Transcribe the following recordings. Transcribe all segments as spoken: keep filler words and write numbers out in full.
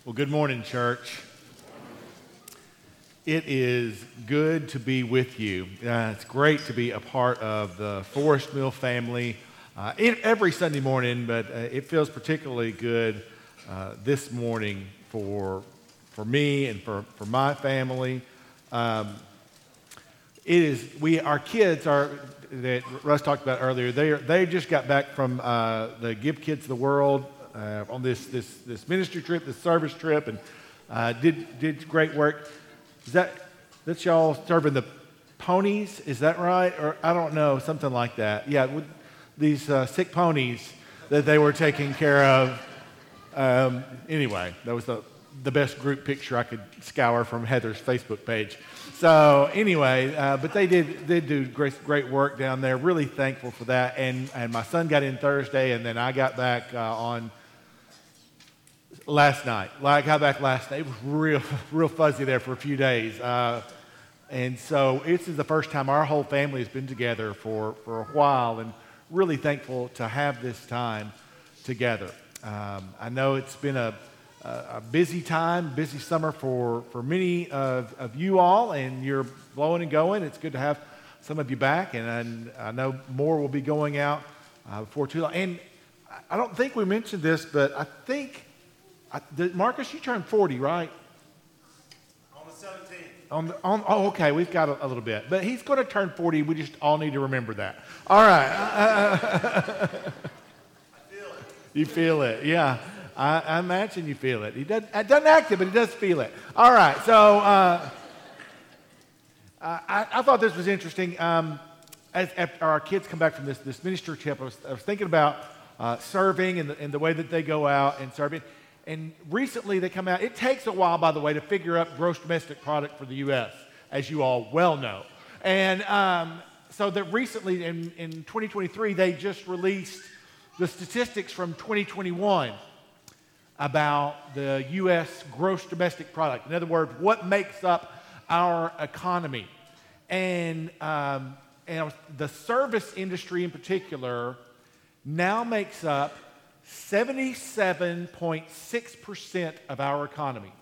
Well, good morning, church. It is good to be with you. Uh, it's great to be a part of the Forest Mill family uh, in, every Sunday morning, but uh, it feels particularly good uh, this morning for for me and for, for my family. Um, it is we our kids are that Russ talked about earlier. They are, they just got back from uh, the Give Kids the World uh, on this this this ministry trip, this service trip, and uh, did did great work. Is that that's y'all serving the ponies? Is that right? Or I don't know, something like that. Yeah, with these uh, sick ponies that they were taking care of. Um, anyway, that was the the best group picture I could scour from Heather's Facebook page. So anyway, uh, but they did did do great great work down there. Really thankful for that. And and my son got in Thursday, and then I got back uh, on. Last night, like I got back last night, it was real, real fuzzy there for a few days, uh, and so this is the first time our whole family has been together for, for a while, and really thankful to have this time together. Um, I know it's been a, a, a busy time, busy summer for, for many of, of you all, and you're blowing and going. It's good to have some of you back, and, and I know more will be going out uh, before too long. And I don't think we mentioned this, but I think. I, did, Marcus, you turned forty, right? On the seventeenth. On the, on, oh, okay, we've got a, a little bit. But he's going to turn forty. We just all need to remember that. All right. I feel it. You feel it, yeah. I, I imagine you feel it. He doesn't, it doesn't act it, but he does feel it. All right, so uh, I, I thought this was interesting. Um, as, after our kids come back from this, this ministry trip, I was, I was thinking about uh, serving and the, and the way that they go out and serving. And recently they come out. It takes a while, by the way, to figure out gross domestic product for the U S, as you all well know. And um, so that recently, in, in twenty twenty-three, they just released the statistics from twenty twenty-one about the U S gross domestic product. In other words, what makes up our economy. And, um, and the service industry in particular now makes up seventy-seven point six percent of our economy.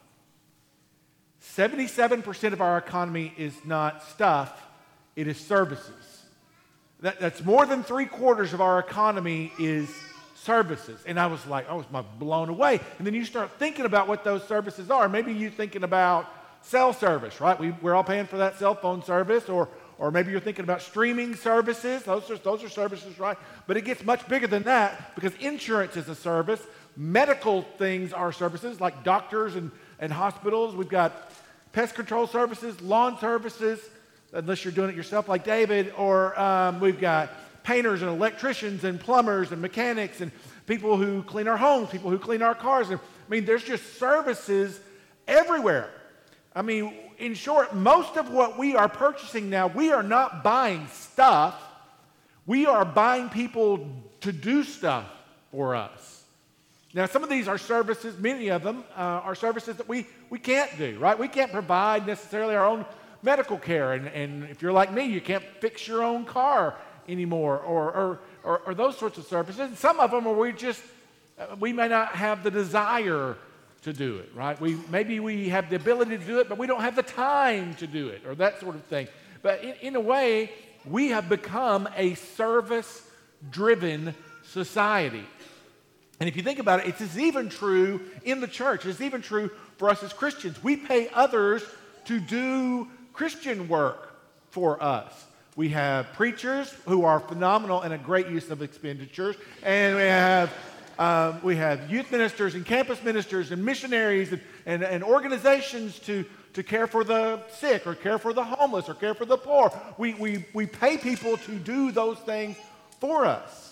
seventy-seven percent of our economy is not stuff, it is services. That, that's more than three quarters of our economy is services. And I was like, I was blown away. And then you start thinking about what those services are. Maybe you're thinking about cell service, right? We, we're all paying for that cell phone service, or Or maybe you're thinking about streaming services. Those are, those are services, right? But it gets much bigger than that, because insurance is a service. Medical things are services, like doctors and, and hospitals. We've got pest control services, lawn services, unless you're doing it yourself like David. Or um, we've got painters and electricians and plumbers and mechanics and people who clean our homes, people who clean our cars. And, I mean, there's just services everywhere. I mean, in short, most of what we are purchasing now, we are not buying stuff. We are buying people to do stuff for us. Now, some of these are services, many of them uh, are services that we, we can't do, right? We can't provide necessarily our own medical care. And, and if you're like me, you can't fix your own car anymore, or, or, or, or those sorts of services. And some of them are we just, uh, we may not have the desire to do it, right? We maybe we have the ability to do it, but we don't have the time to do it, or that sort of thing. But in, in a way, we have become a service-driven society. And if you think about it, it's even true in the church. It's even true for us as Christians. We pay others to do Christian work for us. We have preachers who are phenomenal and a great use of expenditures, and we have Um, we have youth ministers and campus ministers and missionaries and, and, and organizations to, to care for the sick, or care for the homeless, or care for the poor. We, we, we pay people to do those things for us.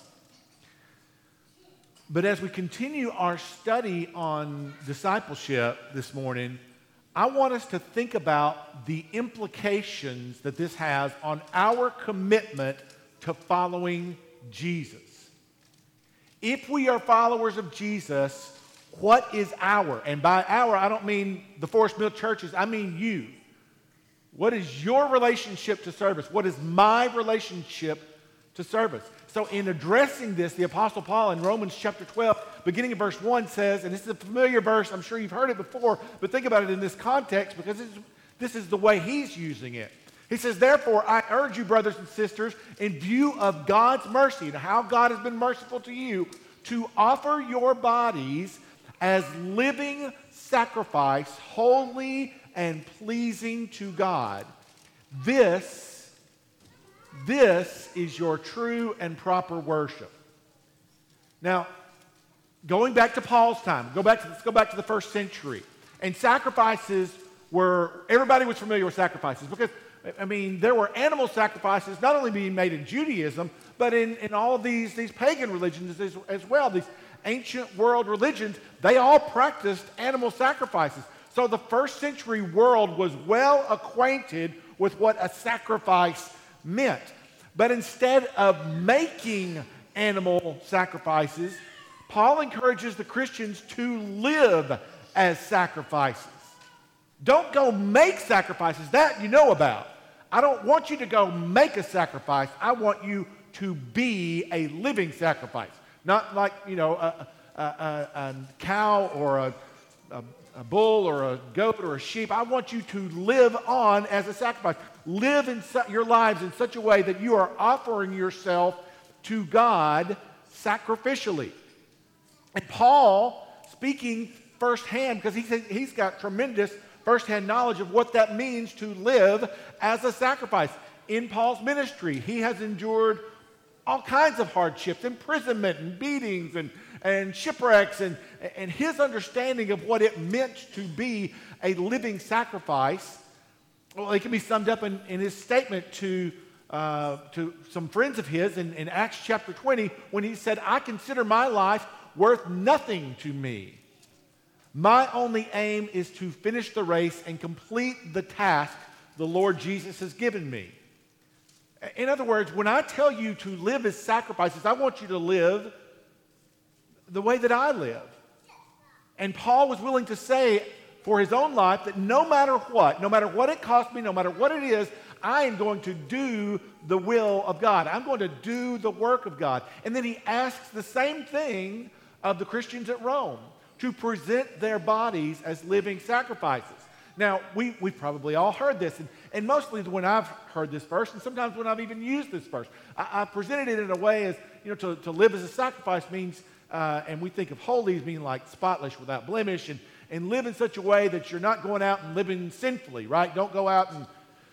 But as we continue our study on discipleship this morning, I want us to think about the implications that this has on our commitment to following Jesus. If we are followers of Jesus, what is our? And by our, I don't mean the Forest Mill churches, I mean you. What is your relationship to service? What is my relationship to service? So in addressing this, the Apostle Paul in Romans chapter twelve beginning of verse one says, and this is a familiar verse, I'm sure you've heard it before, but think about it in this context because it's, this is the way he's using it. He says, therefore, I urge you, brothers and sisters, in view of God's mercy and how God has been merciful to you, to offer your bodies as living sacrifice, holy and pleasing to God. This, this is your true and proper worship. Now, going back to Paul's time, go back to, let's go back to the first century. And sacrifices were, everybody was familiar with sacrifices because, I mean, there were animal sacrifices not only being made in Judaism, but in, in all of these, these pagan religions as, as well. These ancient world religions, they all practiced animal sacrifices. So the first century world was well acquainted with what a sacrifice meant. But instead of making animal sacrifices, Paul encourages the Christians to live as sacrifices. Don't go make sacrifices. That you know about. I don't want you to go make a sacrifice. I want you to be a living sacrifice. Not like, you know, a, a, a, a cow or a, a, a bull or a goat or a sheep. I want you to live on as a sacrifice. Live in su- your lives in such a way that you are offering yourself to God sacrificially. And Paul, speaking firsthand, because he's, he's got tremendous firsthand knowledge of what that means to live as a sacrifice. In Paul's ministry, he has endured all kinds of hardships, imprisonment and beatings and, and shipwrecks, and, and his understanding of what it meant to be a living sacrifice, well, it can be summed up in, in his statement to Uh, to some friends of his in, in Acts chapter twenty when he said, I consider my life worth nothing to me. My only aim is to finish the race and complete the task the Lord Jesus has given me. In other words, when I tell you to live as sacrifices, I want you to live the way that I live. And Paul was willing to say for his own life that no matter what, no matter what it costs me, no matter what it is, I am going to do the will of God. I'm going to do the work of God. And then he asks the same thing of the Christians at Rome, to present their bodies as living sacrifices. Now, we, we've probably all heard this, and, and mostly when I've heard this verse, and sometimes when I've even used this verse, I, I've presented it in a way as, you know, to, to live as a sacrifice means, uh, and we think of holy as being like spotless, without blemish, and, and live in such a way that you're not going out and living sinfully, right? Don't go out and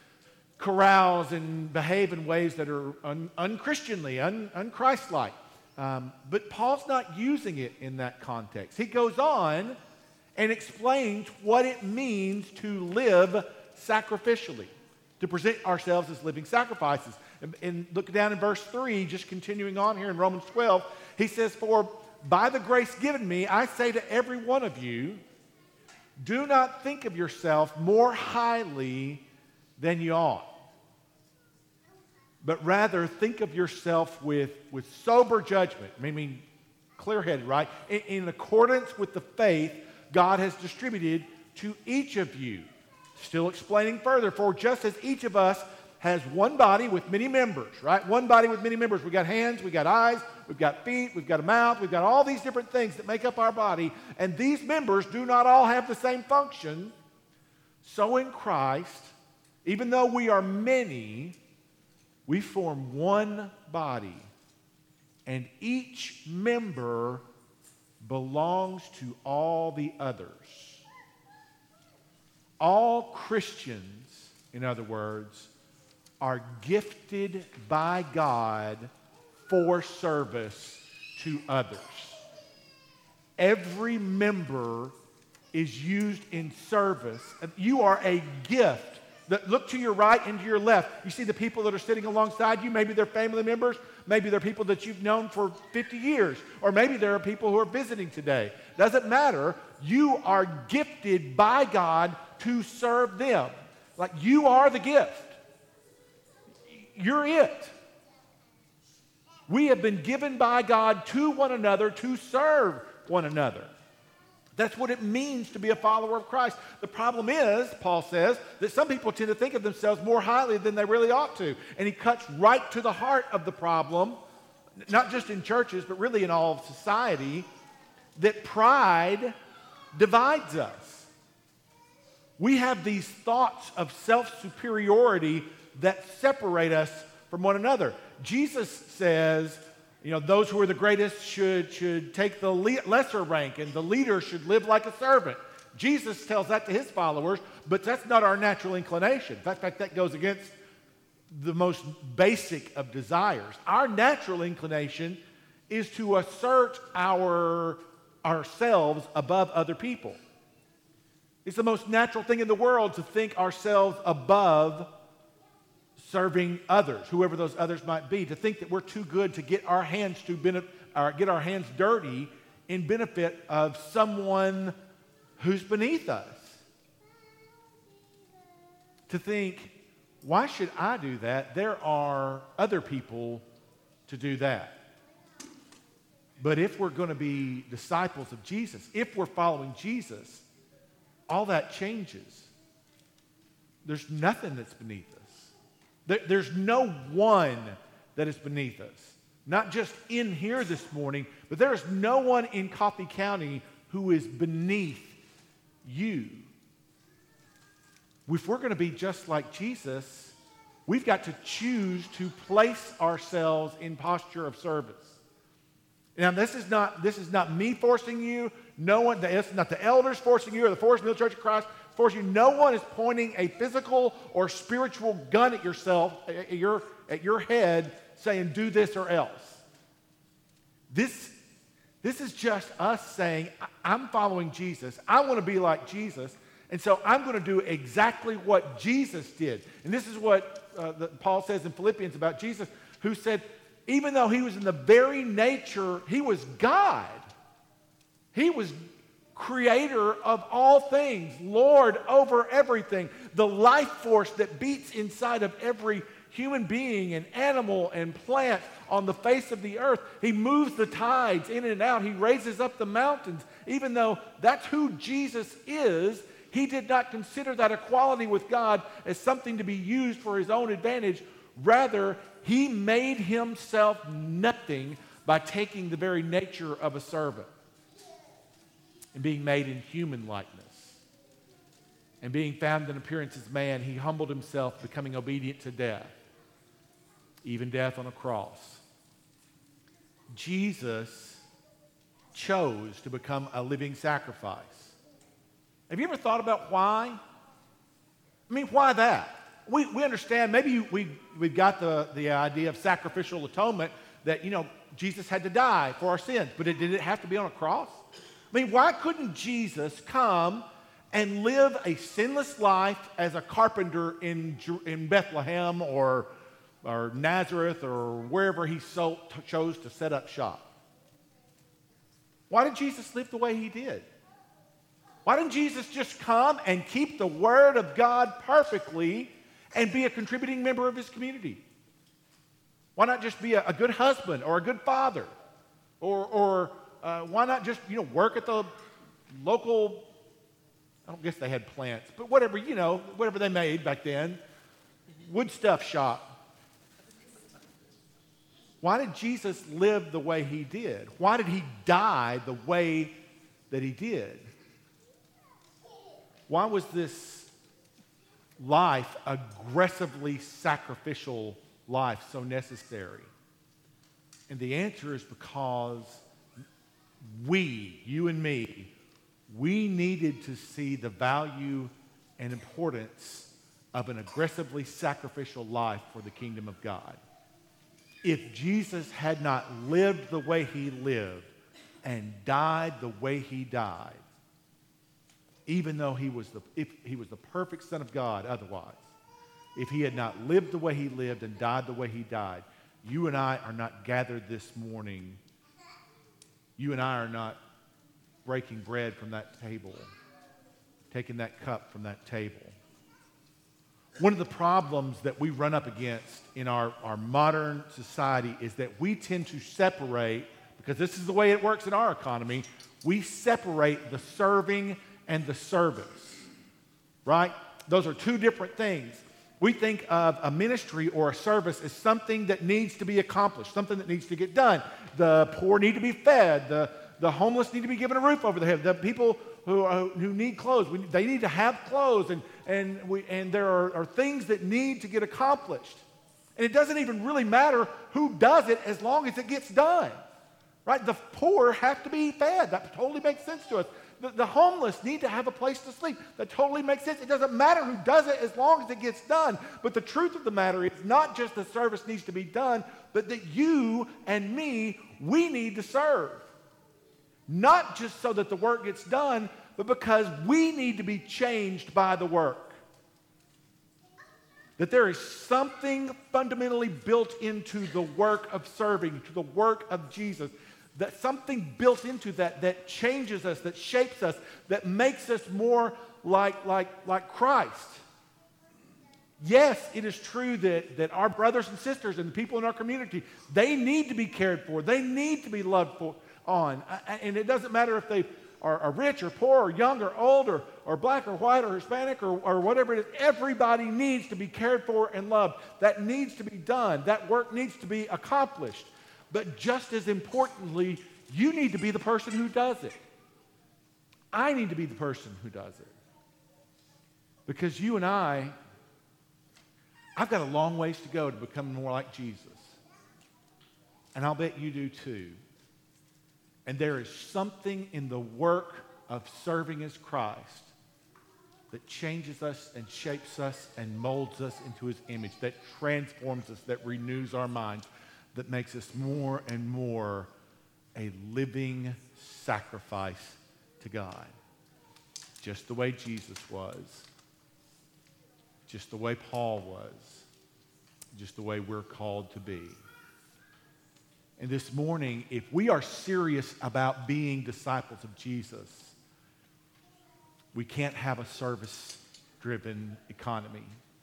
carouse and behave in ways that are un- unchristianly, un- unchristlike. Um, but Paul's not using it in that context. He goes on and explains what it means to live sacrificially, to present ourselves as living sacrifices. And, and look down in verse three, just continuing on here in Romans twelve, he says, for by the grace given me, I say to every one of you, do not think of yourself more highly than you ought, but rather think of yourself with, with sober judgment, meaning clear-headed, right? In, in accordance with the faith God has distributed to each of you. Still explaining further, for just as each of us has one body with many members, right? One body with many members. We've got hands, we've got eyes, we've got feet, we've got a mouth, we've got all these different things that make up our body, and these members do not all have the same function. So in Christ, even though we are many, we form one body, and each member belongs to all the others. All Christians, in other words, are gifted by God for service to others. Every member is used in service. You are a gift. Look to your right and to your left. You see the people that are sitting alongside you. Maybe they're family members. Maybe they're people that you've known for fifty years. Or maybe there are people who are visiting today. Doesn't matter. You are gifted by God to serve them. Like you are the gift. You're it. We have been given by God to one another to serve one another. That's what it means to be a follower of Christ. The problem is, Paul says, that some people tend to think of themselves more highly than they really ought to. And he cuts right to the heart of the problem, not just in churches, but really in all of society. that pride divides us. We have these thoughts of self-superiority that separate us from one another. Jesus says, you know, those who are the greatest should, should take the le- lesser rank, and the leader should live like a servant. Jesus tells that to his followers, but that's not our natural inclination. In fact, that goes against the most basic of desires. Our natural inclination is to assert our ourselves above other people. It's the most natural thing in the world to think ourselves above serving others, whoever those others might be, to think that we're too good to get our hands to benefit, or get our hands dirty in benefit of someone who's beneath us. To think, why should I do that? There are other people to do that. But if we're going to be disciples of Jesus, if we're following Jesus, all that changes. There's nothing that's beneath us. There, there's no one that is beneath us. Not just in here this morning, but there is no one in Coffee County who is beneath you. If we're going to be just like Jesus, we've got to choose to place ourselves in posture of service. Now, this is not this is not me forcing you. No one. This is not the elders forcing you or the Forest Mill Church of Christ forcing you. No one is pointing a physical or spiritual gun at yourself, at your at your head, saying, "Do this or else." This this is just us saying, "I'm following Jesus. I want to be like Jesus." And so I'm going to do exactly what Jesus did. And this is what uh, the, Paul says in Philippians about Jesus, who said, even though he was in the very nature, he was God. He was creator of all things, Lord over everything, the life force that beats inside of every human being and animal and plant on the face of the earth. He moves the tides in and out. He raises up the mountains. Even though that's who Jesus is, he did not consider that equality with God as something to be used for his own advantage. Rather, he made himself nothing by taking the very nature of a servant and being made in human likeness. And being found in appearance as man, he humbled himself, becoming obedient to death, even death on a cross. Jesus chose to become a living sacrifice. Have you ever thought about why? I mean, why that? We, we understand, maybe we, we've got the, the idea of sacrificial atonement that, you know, Jesus had to die for our sins, but it, did it have to be on a cross? I mean, why couldn't Jesus come and live a sinless life as a carpenter in, in Bethlehem or, or Nazareth or wherever he so, chose to set up shop? Why did Jesus live the way he did? Why didn't Jesus just come and keep the Word of God perfectly and be a contributing member of his community? Why not just be a, a good husband or a good father? Or, or uh, why not just, you know, work at the local, I don't guess they had plants, but whatever, you know, whatever they made back then, wood stuff shop. Why did Jesus live the way he did? Why did he die the way that he did? Why was this life, aggressively sacrificial life, so necessary? And the answer is because we, you and me, we needed to see the value and importance of an aggressively sacrificial life for the kingdom of God. If Jesus had not lived the way he lived and died the way he died, even though he was the if he was the perfect Son of God otherwise, if he had not lived the way he lived and died the way he died, you and I are not gathered this morning. You and I are not breaking bread from that table, taking that cup from that table. One of the problems that we run up against in our, our modern society is that we tend to separate, because this is the way it works in our economy, we separate the serving and the service, right? Those are two different things. We think of a ministry or a service as something that needs to be accomplished, something that needs to get done. The poor need to be fed. The, the homeless need to be given a roof over their head. The people who, are, who need clothes, we, they need to have clothes. And, and, we, and there are, are things that need to get accomplished. And it doesn't even really matter who does it as long as it gets done. Right? The poor have to be fed. That totally makes sense to us. The, the homeless need to have a place to sleep. That totally makes sense. It doesn't matter who does it as long as it gets done. But the truth of the matter is not just the service needs to be done, but that you and me, we need to serve. Not just so that the work gets done, but because we need to be changed by the work. That there is something fundamentally built into the work of serving, to the work of Jesus. That something built into that that changes us, that shapes us, that makes us more like, like, like Christ. Yes, it is true that, that our brothers and sisters and the people in our community, they need to be cared for. They need to be loved for, on. And it doesn't matter if they are, are rich or poor or young or old or, or black or white or Hispanic or, or whatever it is. Everybody needs to be cared for and loved. That needs to be done. That work needs to be accomplished. But just as importantly, you need to be the person who does it. I need to be the person who does it. Because you and I, I've got a long ways to go to become more like Jesus. And I'll bet you do too. And there is something in the work of serving as Christ that changes us and shapes us and molds us into his image, that transforms us, that renews our minds, that makes us more and more a living sacrifice to God. Just the way Jesus was. Just the way Paul was. Just the way we're called to be. And this morning, if we are serious about being disciples of Jesus, we can't have a service-driven economy.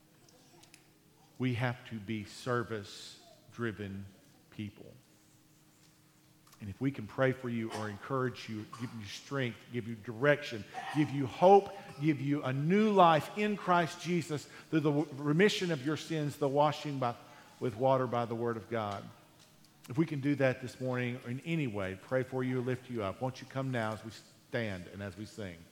We have to be service-driven people. And if we can pray for you or encourage you, give you strength, give you direction, give you hope, give you a new life in Christ Jesus through the remission of your sins, the washing by, with water by the word of God. If we can do that this morning in any way, pray for you, lift you up, won't you come now as we stand and as we sing.